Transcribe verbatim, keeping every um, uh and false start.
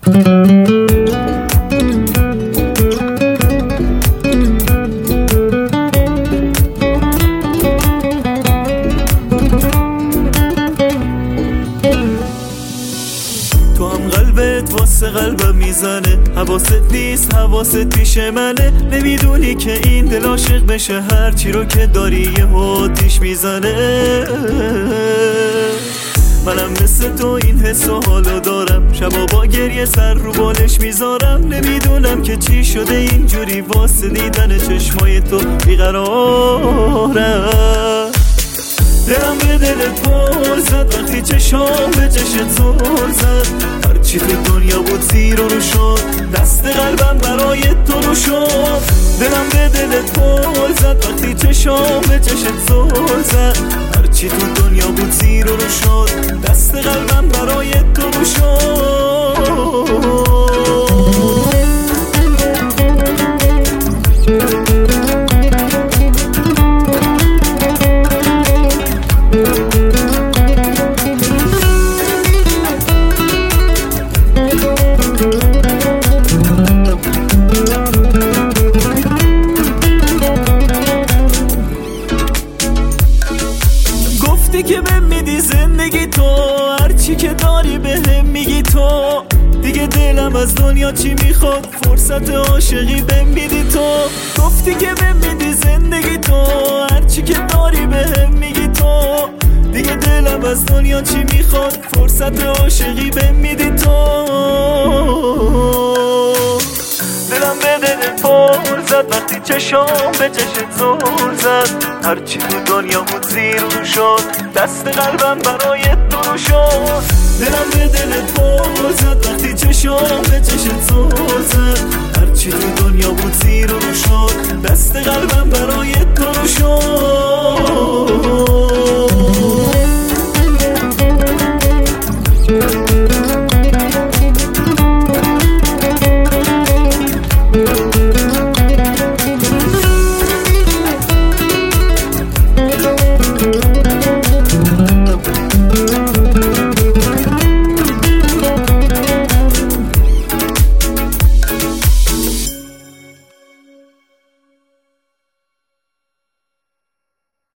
تو هم قلبت واسه قلبم میزنه، حواست نیست حواست پیش منه. نمیدونی که این دل عاشق بشه هر چی رو که داری یه آتیش میزنه. منم مثل تو این حس و حالو دارم، شبا با گریه سر رو بالش میذارم. نمیدونم که چی شده اینجوری واسه دیدن چشمای تو بیقرارم. دلم به دلت بار زد وقتی چشام به چشت زل زد. هرچی تو دنیا بود زیر و رو شد، دست قلبم برای تو رو شد. دلم به دلت بار زد وقتی چشام به چشت زل زد. هرچی تو دنیا بود زیر و رو شد، دست قلبم برای تو رو شد. گفتی که بهم میدی زندگی تو، هرچی که داری بهم میگی تو. دیگه دلم از دنیا چی میخواد، فرصت عاشقی بهم میدی تو. گفتی که بهم میدی زندگی تو، هرچی که داری بهم میگی تو. دیگه دلم از دنیا چی میخواد، فرصت عاشقی بهم میدی تو. دلم به دلت بار زد وقتی چشام به چشت زل زد. هرچی تو دنیا بود زیر رو شد، دست قلبم برای تو رو شد. دلم به دلت بار زد وقتی چشام به چشت زل زد. هرچی تو دنیا بود زیر رو شد، دست قلبم برای تو رو شد.